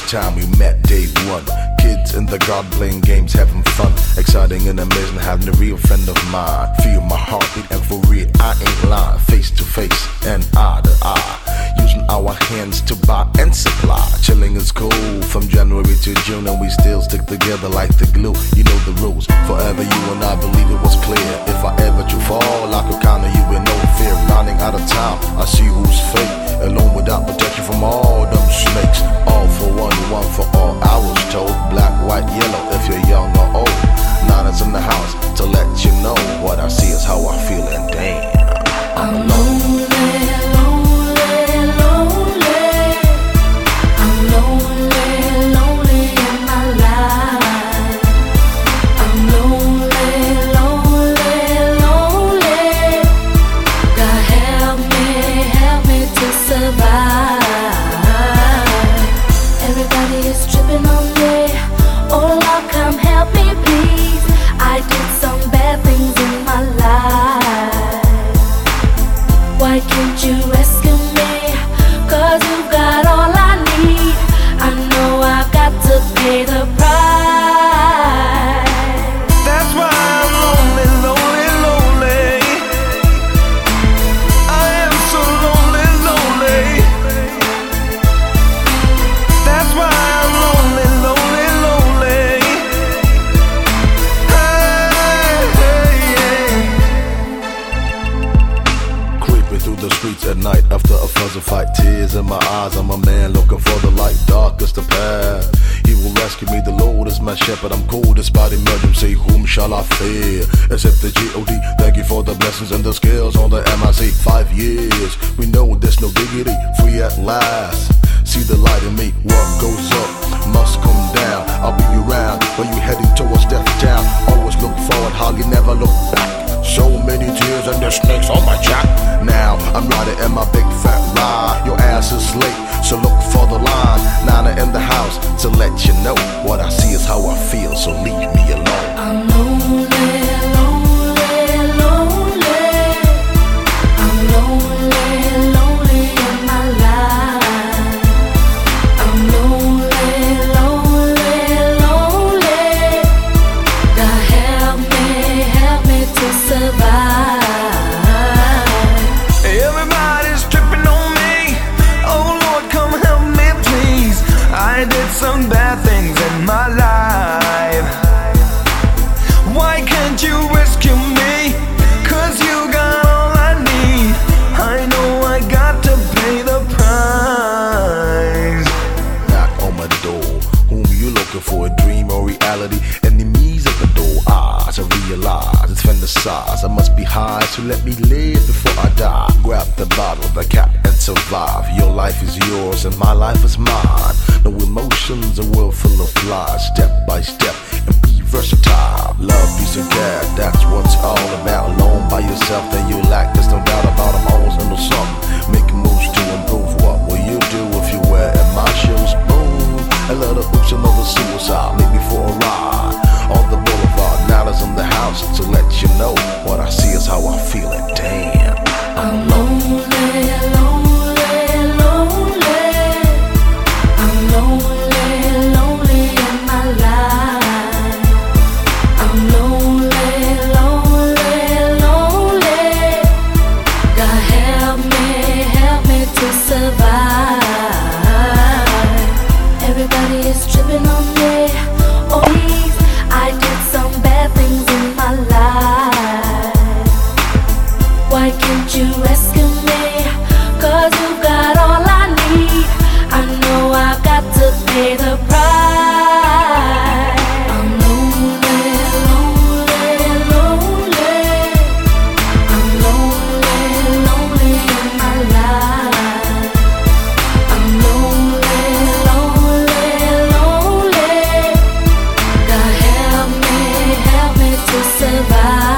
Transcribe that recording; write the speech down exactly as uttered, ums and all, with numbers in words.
first time we met, day one. Kids in the garden playing games, having fun. Exciting and amazing, having a real friend of mine. Feel my heartbeat and for real, I ain't lying. Face to face and eye to eye, using our hands to buy and supply. Chilling is cool from January to June, and we still stick together like the glue. You know the rules, forever you and I believe it was clear. If I ever to fall, I could count on you with no fear. Running out of time, I see who's fake. Alone without protection from all them snakes. All for one, one for all. I was told black, white, yellow if you're young or old. Niners in the house to let you know what I see is how I feel, and damn, I'm lonely. Why can't you rescue me? Cause you've got all I need. I know I've got to pay the price. That's why I'm lonely, lonely, lonely. I am so lonely, lonely. That's why I'm lonely, lonely, lonely. Hey, hey, Creeping through the streets at night after a fuzzy fight. Tears in my eyes, I'm a man looking for the light. Dark is the path, he will rescue me. The Lord is my shepherd, I'm cool despite emergency. Whom shall I fear except the G O D? Thank you for the blessings and the skills on the M I C. Five years, we know there's no diggity. Free at last, see the light in me. What goes up must come down. I'll be around when you heading towards death town. Always look forward, hardly never look back. So many tears and there's snakes on my jack. Now I'm riding in my big fat ride. Your ass is late, so look for the line. Nana in the house to let you know what I see is how I feel, so leave me alone. I'm lonely, lonely, lonely. I'm lonely, lonely in my life. I'm lonely, lonely, lonely. God help me, help me to survive. everybody's tripping on me. Oh Lord, come help me please. I did some bad things in my life. Why can't you rescue me? Cause you got all I need. I know I got to pay the price. Knock on my door, whom you looking for? A dream or reality? Enemies at the door, eyes, I realize it's fantasize. I must be high, so let me live before I die. Grab the bottle, the cap, and survive. Your life is yours and my life is mine. No emotions, a world full of lies. Step by step and be versatile. Love, peace, and care, that's what's all about. Alone by yourself, then you lack. There's no doubt about I'm always into something. Making moves to improve. What will you do if you wear in my shoes? Boom, a lot of oops, another suicide. Maybe for a ride on the boulevard. Now in the house to let you know what I see is how I feel, and damn, I'm lonely, lonely, lonely. I'm lonely, lonely in my life. I'm lonely, lonely, lonely. God help me, help me to survive. Everybody is tripping on me. Oh please, I did some bad things in my life. Why can't you rescue me? Cause you've got all I need. I know I've got to pay the price. I'm lonely, lonely, lonely. I'm lonely, lonely in my life. I'm lonely, lonely, lonely. God help me, help me to survive.